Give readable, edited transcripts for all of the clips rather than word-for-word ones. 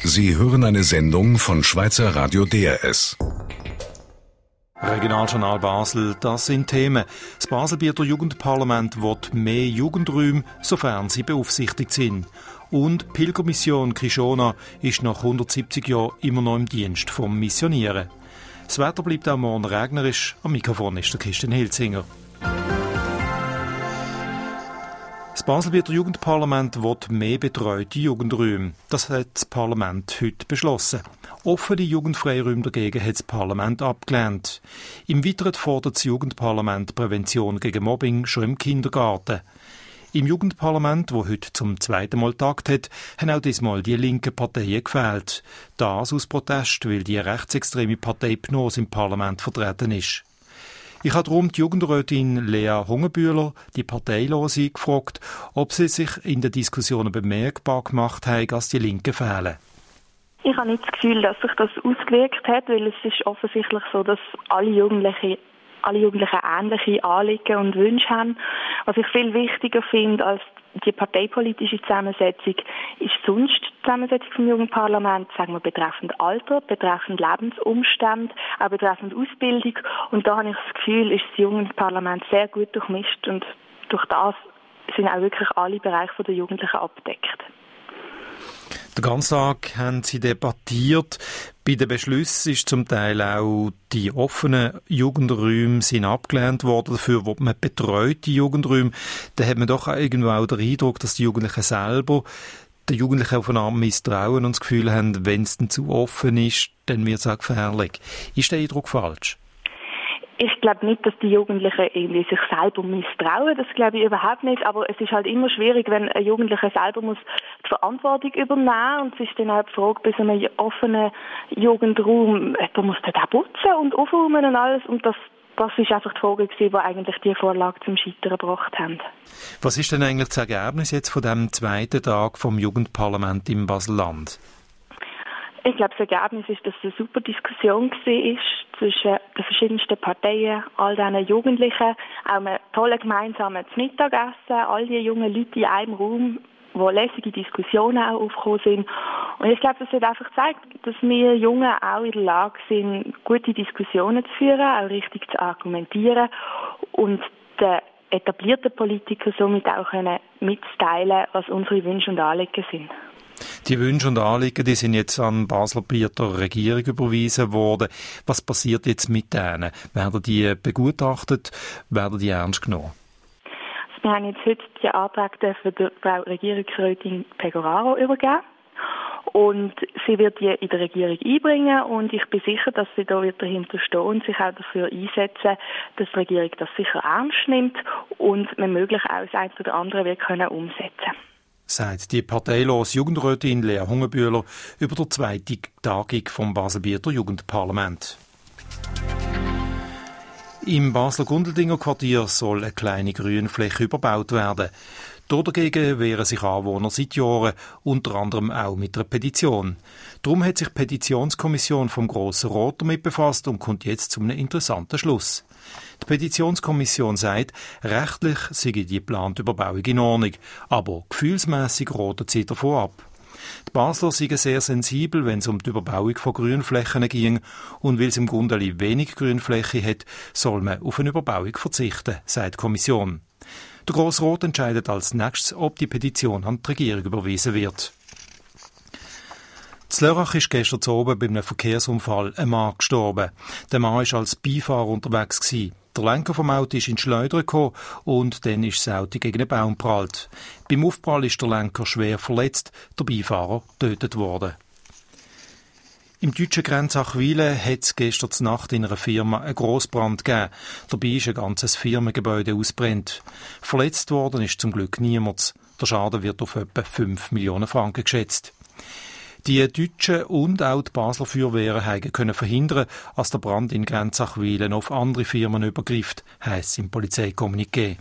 Sie hören eine Sendung von Schweizer Radio DRS. Regionaljournal Basel, das sind Themen. Das Baselbieter Jugendparlament will mehr Jugendräume, sofern sie beaufsichtigt sind. Und die Pilgermission Kishona ist nach 170 Jahren immer noch im Dienst vom Missionieren. Das Wetter bleibt auch morgen regnerisch. Am Mikrofon ist der Christian Hilzinger. Das Baselbieter Jugendparlament will mehr betreute Jugendräume. Das hat das Parlament heute beschlossen. Offene Jugendfreiräume dagegen hat das Parlament abgelehnt. Im Weiteren fordert das Jugendparlament Prävention gegen Mobbing schon im Kindergarten. Im Jugendparlament, wo heute zum zweiten Mal tagt hat, haben auch diesmal die linken Parteien gefehlt. Das aus Protest, weil die rechtsextreme Partei PNOS im Parlament vertreten ist. Ich habe darum die Jugendrätin Lea Hungebühler, die Parteilose, gefragt, ob sie sich in den Diskussionen bemerkbar gemacht haben, dass die Linken fehlen. Ich habe nicht das Gefühl, dass sich das ausgewirkt hat, weil es ist offensichtlich so, dass alle Jugendlichen ähnliche Anliegen und Wünsche haben. Was ich viel wichtiger finde als die parteipolitische Zusammensetzung, ist sonst die Zusammensetzung vom Jugendparlament, sagen wir, betreffend Alter, betreffend Lebensumstände, auch betreffend Ausbildung. Und da habe ich das Gefühl, ist das Jugendparlament sehr gut durchmischt und durch das sind auch wirklich alle Bereiche der Jugendlichen abgedeckt. Den ganzen Tag haben sie debattiert. Bei den Beschlüssen ist zum Teil auch die offenen Jugendräume sind abgelehnt worden. Dafür wird man betreute Jugendräume. Da hat man doch irgendwo auch den Eindruck, dass die Jugendlichen selber den Jugendlichen aufeinander misstrauen und das Gefühl haben, wenn es dann zu offen ist, dann wird es auch gefährlich. Ist der Eindruck falsch? Ich glaube nicht, dass die Jugendlichen irgendwie sich selber misstrauen. Das glaube ich überhaupt nicht. Aber es ist halt immer schwierig, wenn ein Jugendlicher selber muss die Verantwortung übernehmen. Und es ist dann auch die Frage, bei so einem offenen Jugendraum, da muss der auch putzen und aufräumen und alles. Und das ist einfach die Frage gewesen, die eigentlich die Vorlage zum Scheitern gebracht haben. Was ist denn eigentlich das Ergebnis jetzt von dem zweiten Tag vom Jugendparlament im Basel-Land? Ich glaube, das Ergebnis ist, dass es eine super Diskussion war zwischen den verschiedensten Parteien, all diesen Jugendlichen, auch einem tollen gemeinsamen Mittagessen, all die jungen Leute in einem Raum, wo lässige Diskussionen auch aufgekommen sind. Und ich glaube, das hat einfach gezeigt, dass wir Jungen auch in der Lage sind, gute Diskussionen zu führen, auch richtig zu argumentieren und den etablierten Politikern somit auch mitzuteilen, was unsere Wünsche und Anliegen sind. Die Wünsche und Anliegen, die sind jetzt an die Baselbieter Regierung überwiesen worden. Was passiert jetzt mit denen? Werden die begutachtet? Werden die ernst genommen? Wir haben jetzt heute die Anträge für die Frau Regierungsrätin Pegoraro übergeben. Und sie wird die in der Regierung einbringen und ich bin sicher, dass sie da wird dahinter stehen und sich auch dafür einsetzen, dass die Regierung das sicher ernst nimmt und man möglich auch das eine oder andere wird können umsetzen. Sagt die parteilose Jugendrätin Lea Hungebühler über die zweite Tagung vom Baselbieter Jugendparlament. Im Basler Gundeldinger Quartier soll eine kleine Grünfläche überbaut werden. Dagegen wehren sich Anwohner seit Jahren, unter anderem auch mit einer Petition. Darum hat sich die Petitionskommission vom Grossen Rat damit befasst und kommt jetzt zu einem interessanten Schluss. Die Petitionskommission sagt, rechtlich sei die geplante Überbauung in Ordnung, aber gefühlsmässig raten sie davon ab. Die Basler seien sehr sensibel, wenn es um die Überbauung von Grünflächen ging, und weil es im Gundeli wenig Grünfläche hat, soll man auf eine Überbauung verzichten, sagt die Kommission. Der Grosse Rat entscheidet als nächstes, ob die Petition an die Regierung überwiesen wird. In Lörrach ist gestern oben bei einem Verkehrsunfall ein Mann gestorben. Der Mann war als Beifahrer unterwegs gewesen. Der Lenker vom Auto ist in Schleudern gekommen und dann ist das Auto gegen einen Baum geprallt. Beim Aufprall ist der Lenker schwer verletzt, der Beifahrer getötet worden. Im deutschen Grenzachwilen hat es gestern Nacht in einer Firma einen Grossbrand gegeben. Dabei ist ein ganzes Firmengebäude ausgebrannt. Verletzt worden ist zum Glück niemand. Der Schaden wird auf etwa 5 Millionen Franken geschätzt. Die deutschen und auch die Basler Feuerwehren können verhindern, dass der Brand in Grenzachwilen auf andere Firmen übergreift, heisst es im Polizeikommuniqué.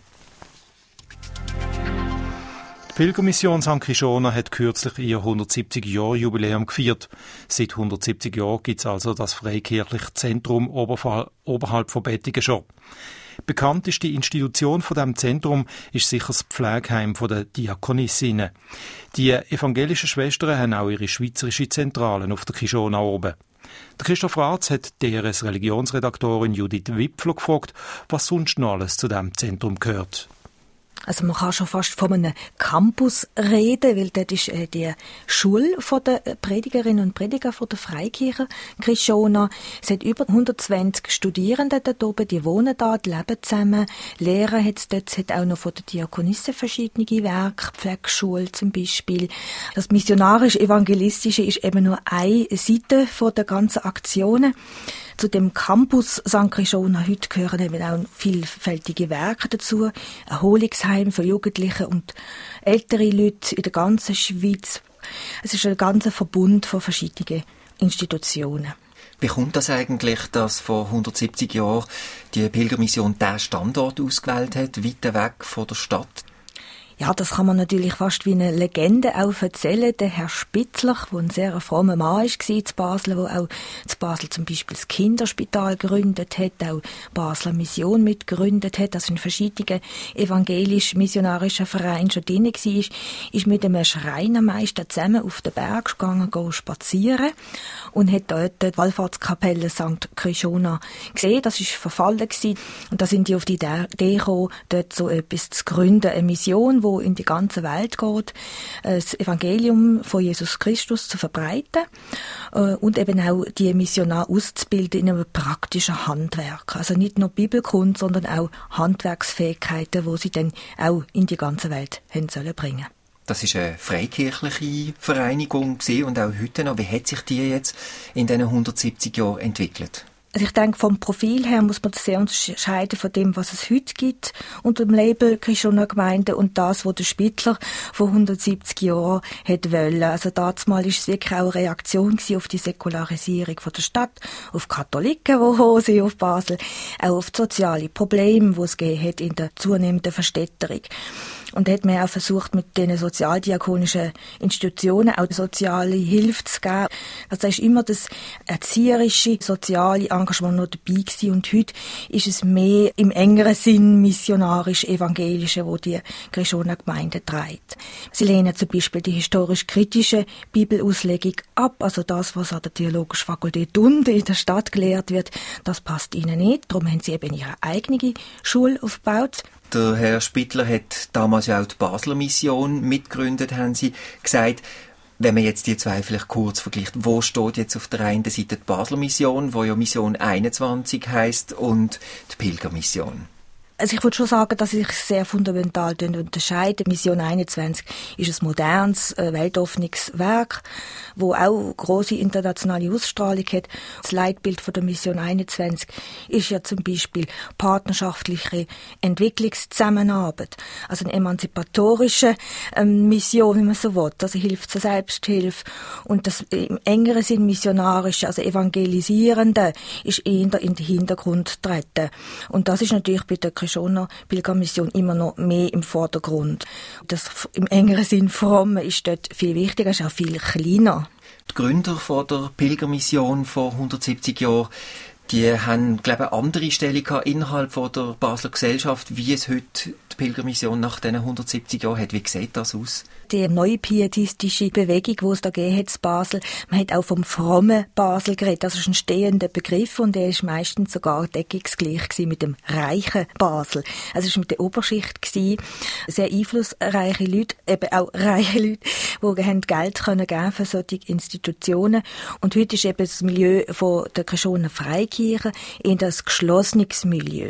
Die Pilgermission St. Kishona hat kürzlich ihr 170-Jahr-Jubiläum gefeiert. Seit 170 Jahren gibt es also das freikirchliche Zentrum oberhalb von Bettingen schon. Bekannteste Institution von diesem Zentrum ist sicher das Pflegeheim der Diakonissinnen. Die evangelischen Schwestern haben auch ihre schweizerische Zentralen auf der Kishona oben. Der Christoph Ratz hat DRS Religionsredaktorin Judith Wipfler gefragt, was sonst noch alles zu diesem Zentrum gehört. Also man kann schon fast von einem Campus reden, weil dort ist die Schule der Predigerinnen und Prediger von der Freikirche Kishona. Es hat über 120 Studierende dort oben, die wohnen da, die leben zusammen. Lehrer hat es dort, es hat auch noch von der Diakonisse verschiedene Werke, Pflegeschule zum Beispiel. Das missionarisch-evangelistische ist eben nur eine Seite von der ganzen Aktionen. Zu dem Campus St. Kishona heute gehören eben auch vielfältige Werke dazu. Erholungsheim für Jugendliche und ältere Leute in der ganzen Schweiz. Es ist ein ganzer Verbund von verschiedenen Institutionen. Wie kommt das eigentlich, dass vor 170 Jahren die Pilgermission diesen Standort ausgewählt hat, weit weg von der Stadt? Ja, das kann man natürlich fast wie eine Legende auch erzählen. Der Herr Spitzler, der ein sehr frommer Mann war zu Basel, der auch zu Basel zum Beispiel das Kinderspital gegründet hat, auch Basler Mission mitgegründet hat, also in verschiedenen evangelisch-missionarischen Vereinen schon drin war, ist mit einem Schreinermeister zusammen auf den Berg gegangen, spazieren und hat dort die Wallfahrtskapelle St. Kishona gesehen. Das war verfallen gewesen. Und da sind die auf die Idee gekommen, dort so etwas zu gründen, eine Mission, wo in die ganze Welt geht, das Evangelium von Jesus Christus zu verbreiten und eben auch die Missionar auszubilden in einem praktischen Handwerk. Also nicht nur Bibelkunde, sondern auch Handwerksfähigkeiten, die sie dann auch in die ganze Welt haben sollen bringen. Das ist eine freikirchliche Vereinigung und auch heute noch. Wie hat sich die jetzt in diesen 170 Jahren entwickelt? Also ich denke, vom Profil her muss man das sehr unterscheiden von dem, was es heute gibt unter dem Label Kishona Gemeinde und das, was der Spittler vor 170 Jahren hätte wollen. Also damals war es wirklich auch eine Reaktion auf die Säkularisierung von der Stadt, auf Katholiken, die gekommen sind auf Basel, auch auf die sozialen Probleme, die es gegeben hat in der zunehmenden Verstädterung. Und da hat man auch versucht, mit den sozialdiakonischen Institutionen auch soziale Hilfe zu geben. Also da ist immer das erzieherische, soziale Engagement noch dabei gewesen. Und heute ist es mehr im engeren Sinn missionarisch-evangelische, wo die Kishona Gemeinde trägt. Sie lehnen zum Beispiel die historisch-kritische Bibelauslegung ab. Also das, was an der Theologischen Fakultät Dund in der Stadt gelehrt wird, das passt ihnen nicht. Darum haben sie eben ihre eigene Schule aufgebaut. Der Herr Spittler hat damals ja auch die Basler Mission mitgegründet, haben Sie gesagt. Wenn man jetzt die zwei vielleicht kurz vergleicht, wo steht jetzt auf der einen Seite die Basler Mission, wo ja Mission 21 heisst, und die Pilgermission? Also ich würde schon sagen, dass sie sich sehr fundamental unterscheiden. Mission 21 ist ein modernes, weltoffenes Werk, wo auch grosse internationale Ausstrahlung hat. Das Leitbild von der Mission 21 ist ja zum Beispiel partnerschaftliche Entwicklungszusammenarbeit, also eine emanzipatorische Mission, wie man so will, also Hilfe zur Selbsthilfe. Und das im engeren Sinn missionarische, also evangelisierende, ist eher in den Hintergrund treten. Und das ist natürlich bei der Kishona Pilgermission immer noch mehr im Vordergrund. Das im engeren Sinn Fromme ist dort viel wichtiger, ist auch viel kleiner. Die Gründer von der Pilgermission vor 170 Jahren, die haben, glaube ich, eine andere Stellung innerhalb von der Basler Gesellschaft, wie es heute die Pilgermission nach diesen 170 Jahren hat. Wie sieht das aus? Die neue pietistische Bewegung, die es da gegeben hat in Basel, man hat auch vom frommen Basel geredet. Das ist ein stehender Begriff und der ist meistens sogar deckungsgleich gewesen mit dem reichen Basel. Also es war mit der Oberschicht gewesen, sehr einflussreiche Leute, eben auch reiche Leute, die Geld geben können für solche Institutionen. Und heute ist eben das Milieu von der Kishona Freikirche in das geschlossenes Milieu.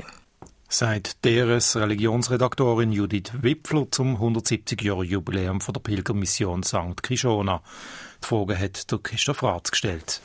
Sagt DRS Religionsredaktorin Judith Wipfler zum 170-Jahr-Jubiläum der Pilgermission St. Kishona. Die Frage hat der Christoph Ratz gestellt.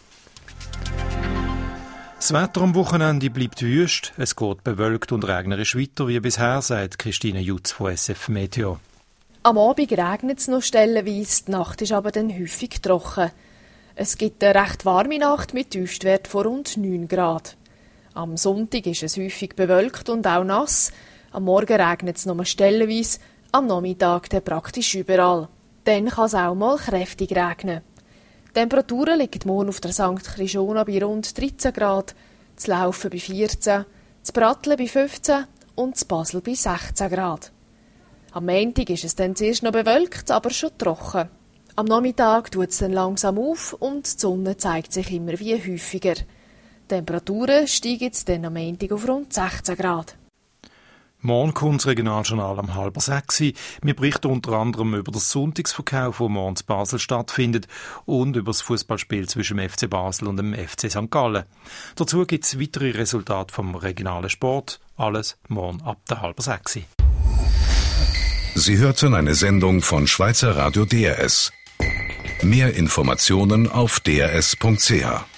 Das Wetter am Wochenende bleibt wüst. Es geht bewölkt und regnerisch weiter wie bisher, sagt Christine Jutz von SF Meteo. Am Abend regnet es noch stellenweise, die Nacht ist aber dann häufig trocken. Es gibt eine recht warme Nacht mit Tiefstwert von rund 9 Grad. Am Sonntag ist es häufig bewölkt und auch nass. Am Morgen regnet es nur stellenweise, am Nachmittag dann praktisch überall. Dann kann es auch mal kräftig regnen. Die Temperaturen liegen morgen auf der St. Kishona bei rund 13 Grad, zu Laufen bei 14, in Pratteln bei 15 und in Basel bei 16 Grad. Am Montag ist es dann zuerst noch bewölkt, aber schon trocken. Am Nachmittag tut es dann langsam auf und die Sonne zeigt sich immer wie häufiger. Die Temperaturen steigen dann am Montag auf rund 16 Grad. Morgen kommt das Regionaljournal um 5:30. Wir berichten unter anderem über das Sonntagsverkauf, das morgen in Basel stattfindet, und über das Fußballspiel zwischen dem FC Basel und dem FC St. Gallen. Dazu gibt es weitere Resultate vom regionalen Sport. Alles morgen ab der 5:30. Sie hörten eine Sendung von Schweizer Radio DRS. Mehr Informationen auf drs.ch.